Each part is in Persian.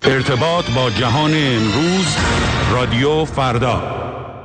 ارتباط با جهان امروز، رادیو فردا.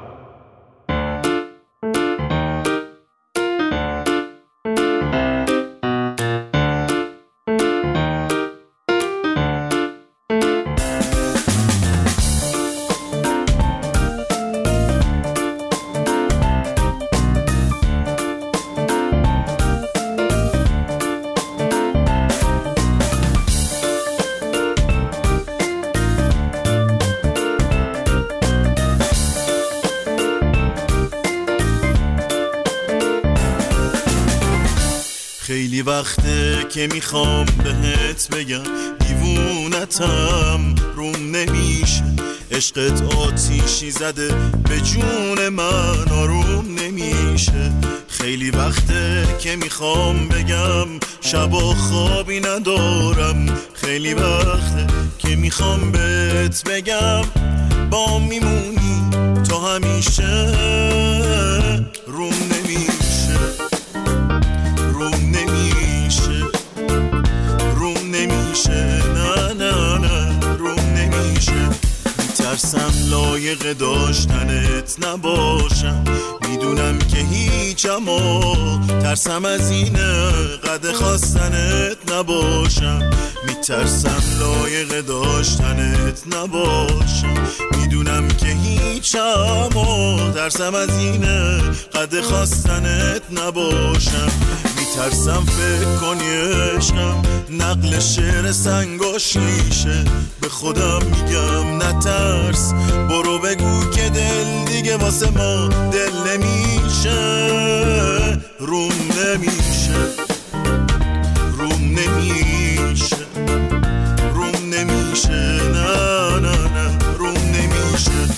خیلی وقته که میخوام بهت بگم دیوونتم، روم نمیشه، عشقت آتیشی زده به جون من، آروم نمیشه. خیلی وقته که میخوام بگم شبا خوابی ندارم، خیلی وقته که میخوام بهت بگم با میمونی تو همیشه، روم نمیشه، روم نمیشه، روم نمیشه، نه نه نه روم نمیشه. میترسم لایق داشتنت نباشم، میدونم که هیچ، اما ترسم از اینه قد خواستنت نباشم. میترسم لایق داشتنت نباشم، میدونم که هیچ، اما ترسم از اینه قد خواستنت نباشم. میترسم فکر کنی عشقم نقل شعر سنگاشیشه، به خودم میگم نترس، برو بگو که دل دیگه واسه ما دل نمیشه، روم نمیشه، روم نمیشه، روم نمیشه، نه نه نه روم نمیشه.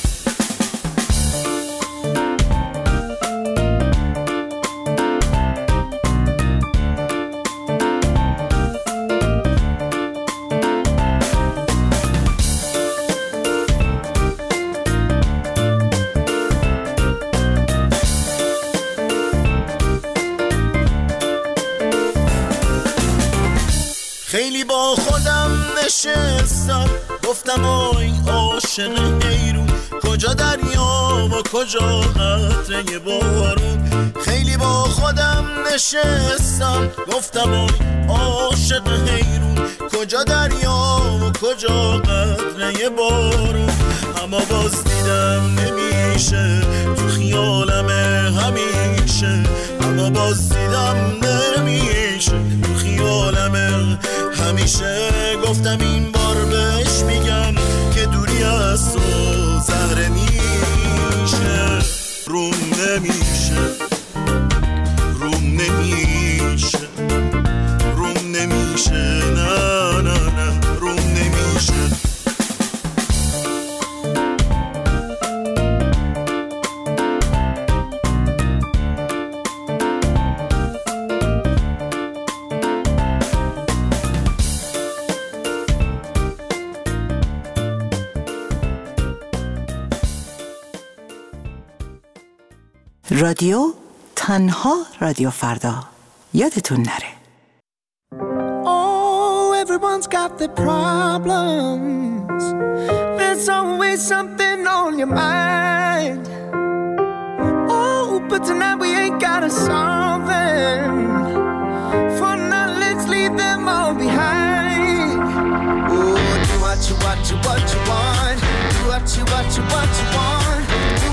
خیلی با خودم نشستم، گفتم آی عاشق حیرون، کجا دریا و کجا قطره بارون. خیلی با خودم نشستم، گفتم آی عاشق حیرون، کجا دریا و کجا قطره بارون. اما باز دیدم نمیشه، تو خیالمه همیشه، اما باز دیدم نمیشه، تو خیالمه همیشه. گفتم این بار بهش میگم که دوری از تو زهر میشه، روم نمیشه، روم نمیشه، روم نمیشه، نه نه نه روم نمیشه. رادیو تنها رادیو فردا، یادتون نره. Oh, everyone's got their problems. There's always something on your mind. Oh, but tonight we ain't gotta solve them. For now, let's leave them all behind. Oh, do what you want. Do what you want. Do what you want. Do what you want.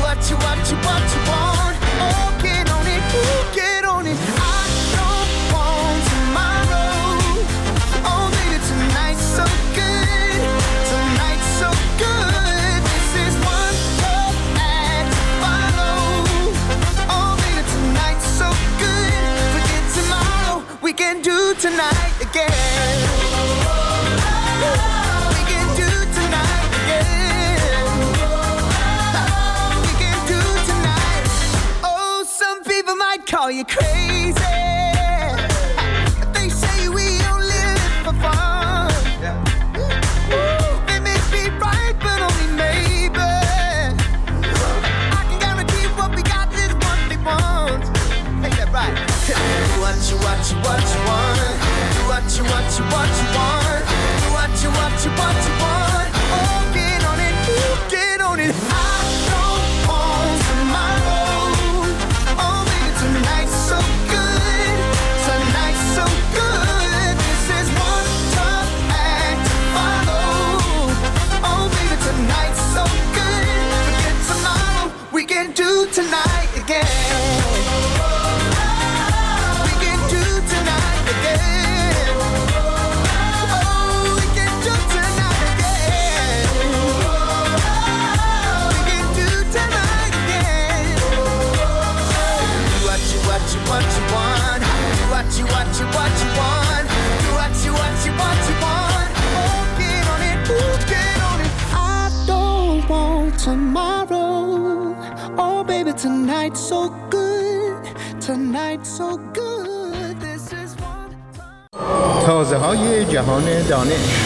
Oh, get on it. Oh, get on it. I don't want tomorrow. Oh, baby, tonight's so good. Tonight's so good. This is one love act to follow. Oh, baby, tonight's so good. Forget tomorrow. We can do tonight again. We can do tonight again. tomorrow. Oh baby, tonight's so good. Tonight's so good. This is one. تازه های جهان دانش.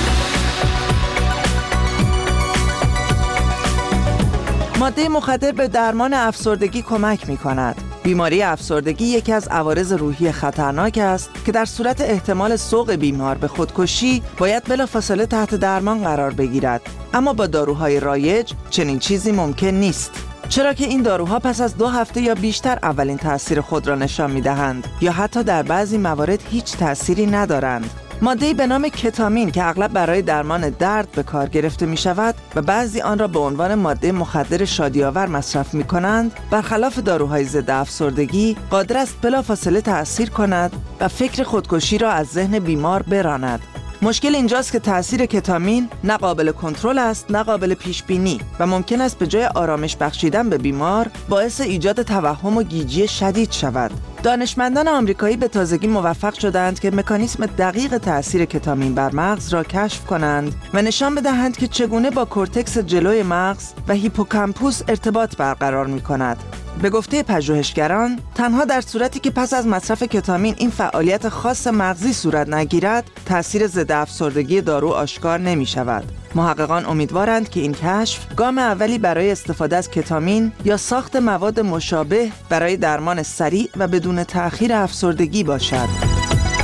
ماده مخدر به درمان افسردگی کمک می‌کند. بیماری افسردگی یکی از عوارض روحی خطرناک است که در صورت احتمال سوق بیمار به خودکشی باید بلافاصله تحت درمان قرار بگیرد. اما با داروهای رایج چنین چیزی ممکن نیست. چرا که این داروها پس از 2 هفته یا بیشتر اولین تأثیر خود را نشان می‌دهند یا حتی در بعضی موارد هیچ تأثیری ندارند. ماده‌ای به نام کتامین که اغلب برای درمان درد به کار گرفته می شود و بعضی آن را به عنوان ماده مخدر شادی‌آور مصرف می کنند، برخلاف داروهای ضد افسردگی قادر است بلافاصله تأثیر کند و فکر خودکشی را از ذهن بیمار براند. مشکل اینجاست که تأثیر کتامین نه قابل کنترل است نه قابل پیش بینی و ممکن است به جای آرامش بخشیدن به بیمار باعث ایجاد توهم و گیجی شدید شود. دانشمندان آمریکایی به تازگی موفق شدند که مکانیسم دقیق تأثیر کتامین بر مغز را کشف کنند و نشان بدهند که چگونه با کورتکس جلوی مغز و هیپوکامپوس ارتباط برقرار می‌کند. به گفته پژوهشگران، تنها در صورتی که پس از مصرف کتامین این فعالیت خاص مغزی صورت نگیرد، تأثیر ضد افسردگی دارو آشکار نمی شود. محققان امیدوارند که این کشف گام اولی برای استفاده از کتامین یا ساخت مواد مشابه برای درمان سریع و بدون تأخیر افسردگی باشد.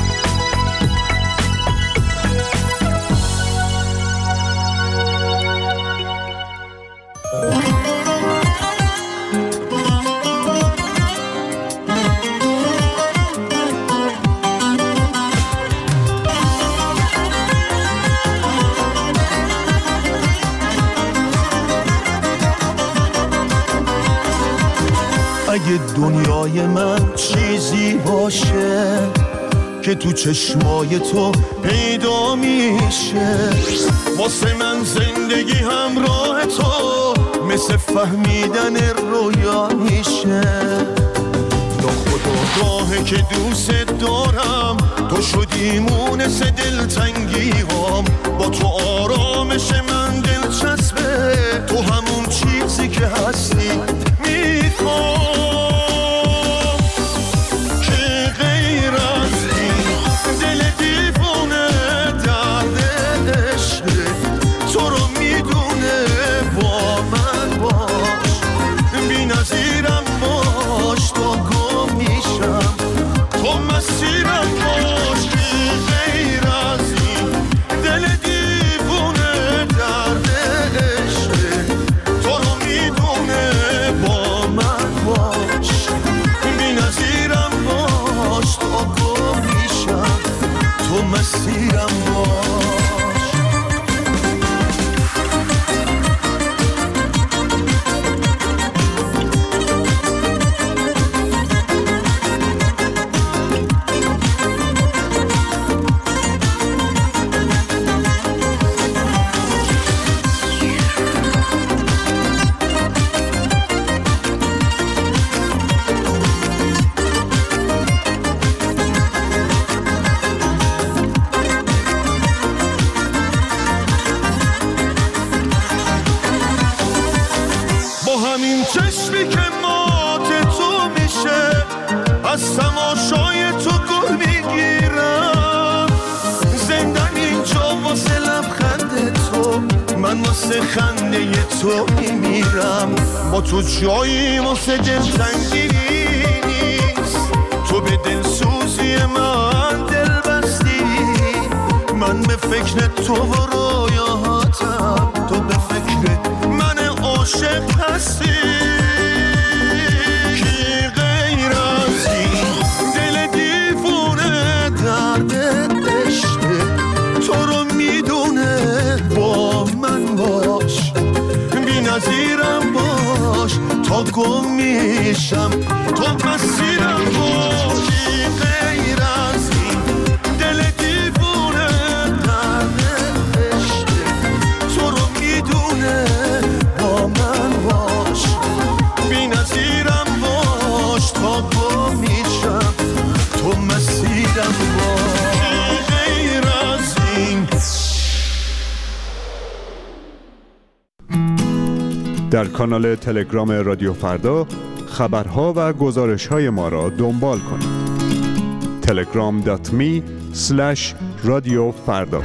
اگه دنیای من چیزی باشه که تو چشمای تو پیدا میشه، واسه من زندگی همراه تو مثل فهمیدن رویا میشه. ناخودآگاهه که دوست دارم، تو شدی مونس دلتنگی هم، با تو آرامش من دلچسبه، تو همون چیزی که هستی میخوام. که غیر از این دل دیوونه درد عشقه، تو رو میدونه با من باش، بی نظیرم باش تا گم میشم، تو مسیرم باش. که غیر از این دل دیوونه درد عشقه، تو رو میدونه با من باش، بی نظیرم باش تا گم میشم، تو مسیرم باش. همین چشمی که مات تو میشه، از تماشای تو گل میگیرم، زندن اینجا واسه لبخند تو، من واسه خنده تو میمیرم. با تو جایی واسه دلتنگی نیست، تو به دلسوزی من دل بستی، من به فکر تو و رویاهاتم، تو به فکر من عاشق هستی. کی غیر از این دل دیوونه درد عشقه، تو رو میدونه با من باش، بی نظیرم باش تا گم میشم، تو مسیرم باش. کی غیر از این دل دیوونه درد عشقه، تو رو میدونه با من باش، بی نظیرم باش تا گم میشم، تو مسیرم باش. غیر از این در کانال تلگرام رادیو فردا خبرها و گزارش‌های ما را دنبال کنید. telegram.me/رادیوفردا.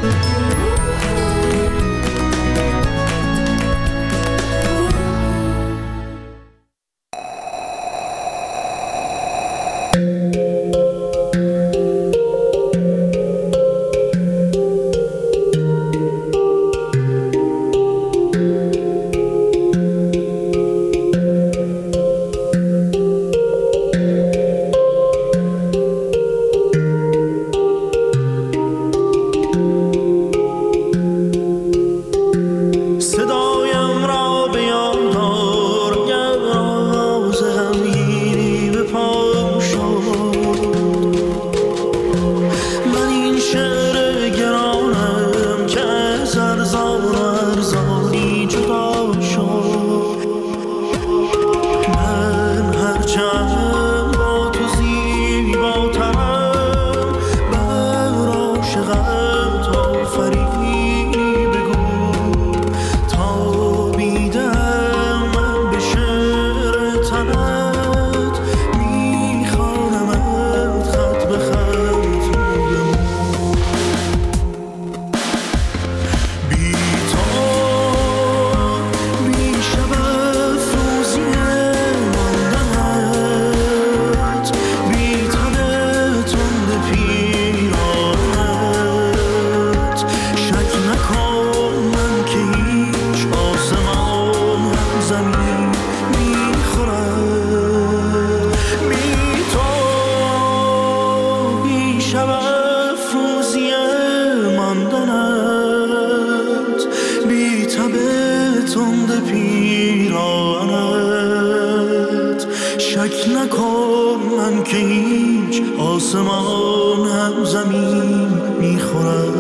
شک نکن من که هیچ آسمان هم زمین میخورد.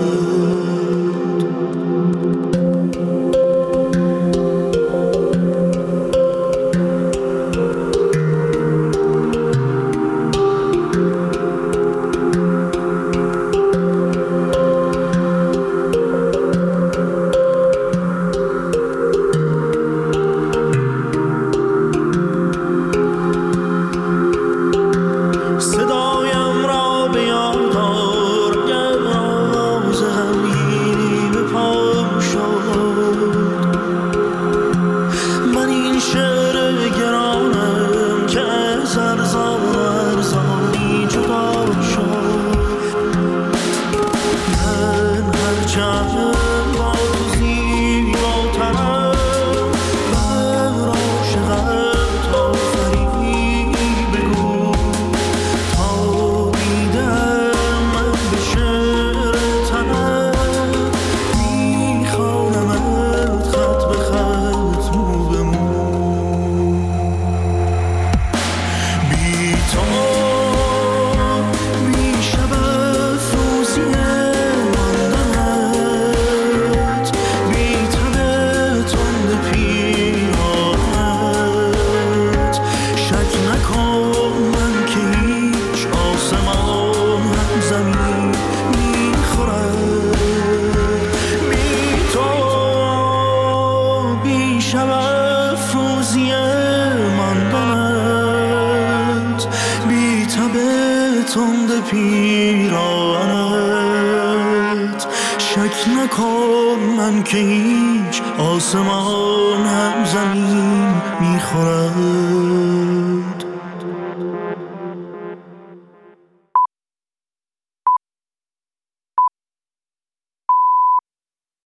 پیرانت شک نکن من که هیچ آسمان هم زمین میخورد.